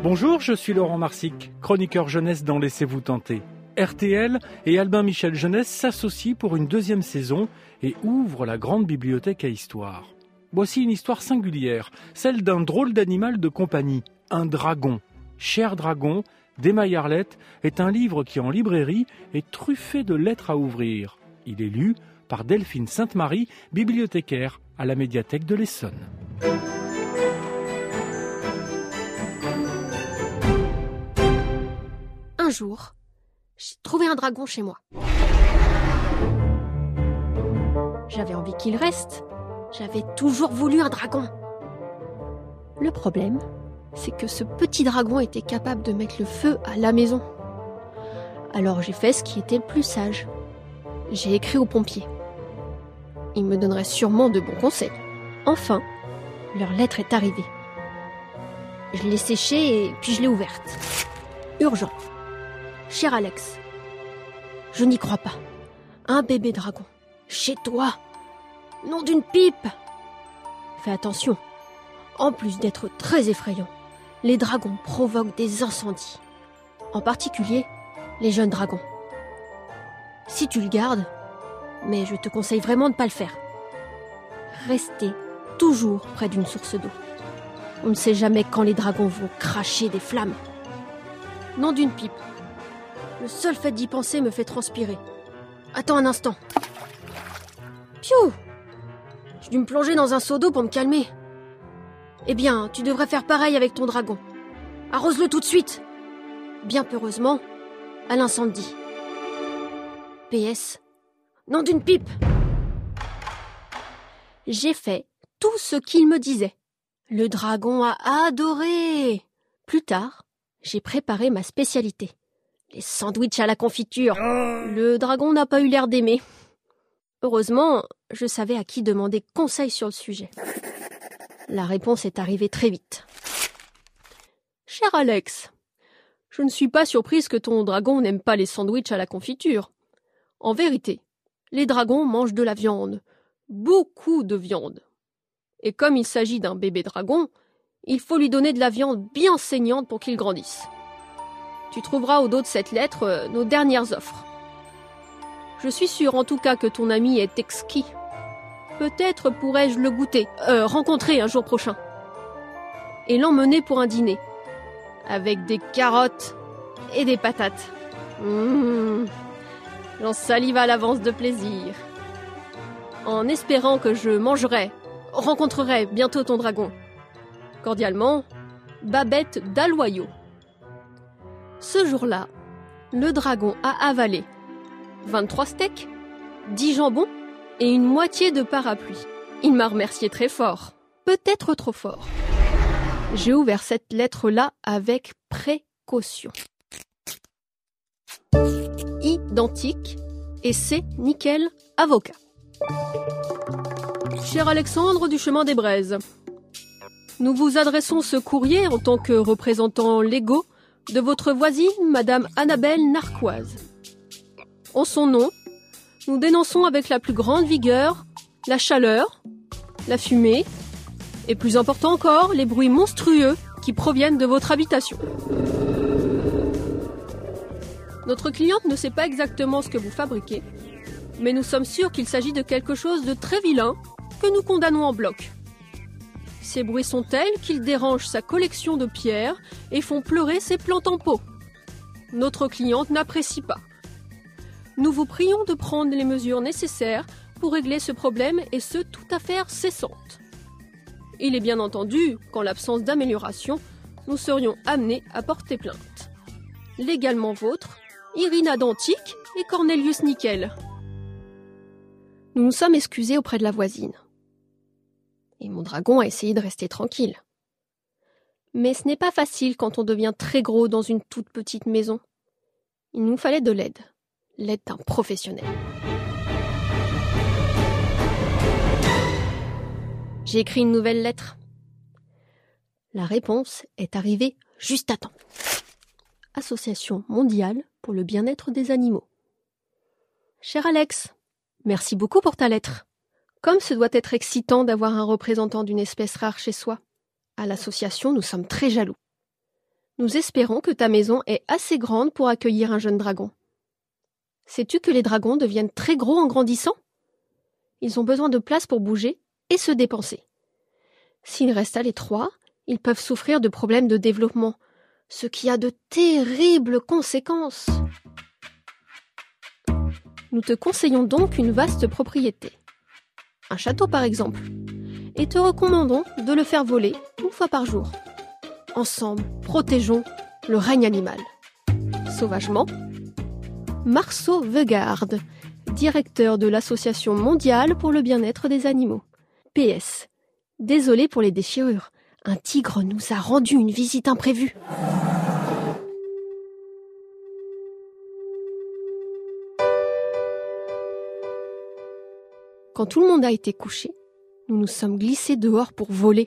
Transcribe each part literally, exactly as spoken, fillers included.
Bonjour, je suis Laurent Marsic, chroniqueur jeunesse dans Laissez-vous tenter. R T L et Albin Michel Jeunesse s'associent pour une deuxième saison et ouvrent la grande bibliothèque à histoire. Voici une histoire singulière, celle d'un drôle d'animal de compagnie, un dragon. Cher dragon, d'Emma Yarlett, est un livre qui en librairie est truffé de lettres à ouvrir. Il est lu par Delphine Sainte-Marie, bibliothécaire à la médiathèque de l'Essonne. Un jour, j'ai trouvé un dragon chez moi. J'avais envie qu'il reste. J'avais toujours voulu un dragon. Le problème, c'est que ce petit dragon était capable de mettre le feu à la maison. Alors j'ai fait ce qui était le plus sage. J'ai écrit aux pompiers. Ils me donneraient sûrement de bons conseils. Enfin, leur lettre est arrivée. Je l'ai séchée et puis je l'ai ouverte. Urgent. Cher Alex, je n'y crois pas. Un bébé dragon, chez toi. Nom d'une pipe. Fais attention. En plus d'être très effrayants, les dragons provoquent des incendies. En particulier, les jeunes dragons. Si tu le gardes, mais je te conseille vraiment de ne pas le faire. Restez toujours près d'une source d'eau. On ne sait jamais quand les dragons vont cracher des flammes. Nom d'une pipe. Le seul fait d'y penser me fait transpirer. Attends un instant. Piou! J'ai dû me plonger dans un seau d'eau pour me calmer. Eh bien, tu devrais faire pareil avec ton dragon. Arrose-le tout de suite. Bien peureusement, à l'incendie. P S. Nom d'une pipe. J'ai fait tout ce qu'il me disait. Le dragon a adoré. Plus tard, j'ai préparé ma spécialité. Les sandwichs à la confiture. Le dragon n'a pas eu l'air d'aimer. Heureusement, je savais à qui demander conseil sur le sujet. La réponse est arrivée très vite. Cher Alex, je ne suis pas surprise que ton dragon n'aime pas les sandwichs à la confiture. En vérité, les dragons mangent de la viande. Beaucoup de viande. Et comme il s'agit d'un bébé dragon, il faut lui donner de la viande bien saignante pour qu'il grandisse. Tu trouveras au dos de cette lettre euh, nos dernières offres. Je suis sûre en tout cas que ton ami est exquis. Peut-être pourrais-je le goûter, euh, rencontrer un jour prochain. Et l'emmener pour un dîner. Avec des carottes et des patates. Mmh, j'en salive à l'avance de plaisir. En espérant que je mangerai, rencontrerai bientôt ton dragon. Cordialement, Babette d'Aloyau. Ce jour-là, le dragon a avalé vingt-trois steaks, dix jambons et une moitié de parapluie. Il m'a remercié très fort, peut-être trop fort. J'ai ouvert cette lettre-là avec précaution. Identique et c'est nickel avocat. Cher Alexandre du chemin des Braises, nous vous adressons ce courrier en tant que représentant légaux de votre voisine, Madame Annabelle Narquoise. En son nom, nous dénonçons avec la plus grande vigueur la chaleur, la fumée, et plus important encore, les bruits monstrueux qui proviennent de votre habitation. Notre cliente ne sait pas exactement ce que vous fabriquez, mais nous sommes sûrs qu'il s'agit de quelque chose de très vilain que nous condamnons en bloc. Ces bruits sont tels qu'ils dérangent sa collection de pierres et font pleurer ses plantes en pot. Notre cliente n'apprécie pas. Nous vous prions de prendre les mesures nécessaires pour régler ce problème et ce toute affaire cessante. Il est bien entendu qu'en l'absence d'amélioration, nous serions amenés à porter plainte. Légalement vôtre, Irina Dantique et Cornelius Nickel. Nous nous sommes excusés auprès de la voisine. Et mon dragon a essayé de rester tranquille. Mais ce n'est pas facile quand on devient très gros dans une toute petite maison. Il nous fallait de l'aide. L'aide d'un professionnel. J'ai écrit une nouvelle lettre. La réponse est arrivée juste à temps. Association mondiale pour le bien-être des animaux. Cher Alex, merci beaucoup pour ta lettre. Comme ce doit être excitant d'avoir un représentant d'une espèce rare chez soi. À l'association, nous sommes très jaloux. Nous espérons que ta maison est assez grande pour accueillir un jeune dragon. Sais-tu que les dragons deviennent très gros en grandissant? Ils ont besoin de place pour bouger et se dépenser. S'ils restent à l'étroit, ils peuvent souffrir de problèmes de développement, ce qui a de terribles conséquences. Nous te conseillons donc une vaste propriété, un château par exemple, et te recommandons de le faire voler une fois par jour. Ensemble, protégeons le règne animal. Sauvagement, Marceau Vegarde, directeur de l'Association mondiale pour le bien-être des animaux. P S. Désolé pour les déchirures. Un tigre nous a rendu une visite imprévue. Quand tout le monde a été couché, nous nous sommes glissés dehors pour voler.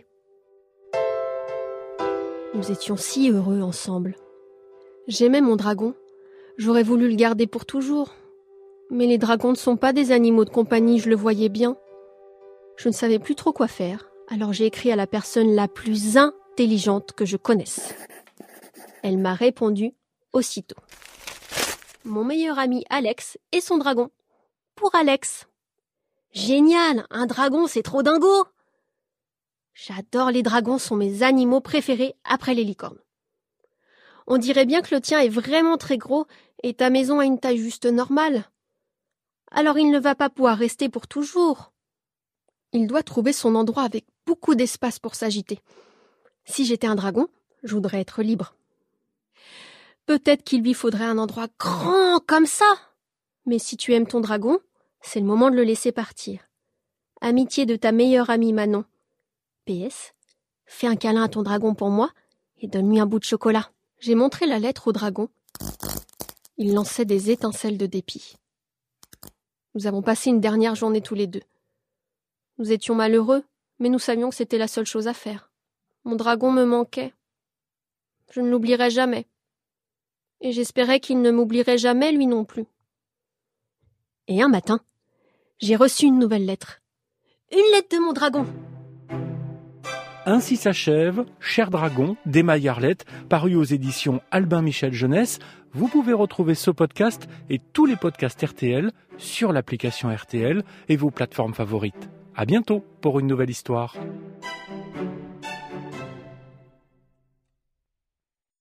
Nous étions si heureux ensemble. J'aimais mon dragon. J'aurais voulu le garder pour toujours. Mais les dragons ne sont pas des animaux de compagnie, je le voyais bien. Je ne savais plus trop quoi faire, alors j'ai écrit à la personne la plus intelligente que je connaisse. Elle m'a répondu aussitôt. Mon meilleur ami Alex et son dragon. Pour Alex. Génial, un dragon c'est trop dingo! J'adore les dragons, sont mes animaux préférés après les licornes. On dirait bien que le tien est vraiment très gros et ta maison a une taille juste normale. Alors il ne va pas pouvoir rester pour toujours. Il doit trouver son endroit avec beaucoup d'espace pour s'agiter. Si j'étais un dragon, je voudrais être libre. Peut-être qu'il lui faudrait un endroit grand comme ça. Mais si tu aimes ton dragon, c'est le moment de le laisser partir. Amitié de ta meilleure amie Manon. P S. Fais un câlin à ton dragon pour moi et donne-lui un bout de chocolat. J'ai montré la lettre au dragon. Il lançait des étincelles de dépit. Nous avons passé une dernière journée tous les deux. Nous étions malheureux, mais nous savions que c'était la seule chose à faire. Mon dragon me manquait. Je ne l'oublierai jamais. Et j'espérais qu'il ne m'oublierait jamais lui non plus. Et un matin, j'ai reçu une nouvelle lettre. Une lettre de mon dragon. Ainsi s'achève Cher Dragon d'Emma Yarlett, paru aux éditions Albin Michel Jeunesse. Vous pouvez retrouver ce podcast et tous les podcasts R T L sur l'application R T L et vos plateformes favorites. À bientôt pour une nouvelle histoire.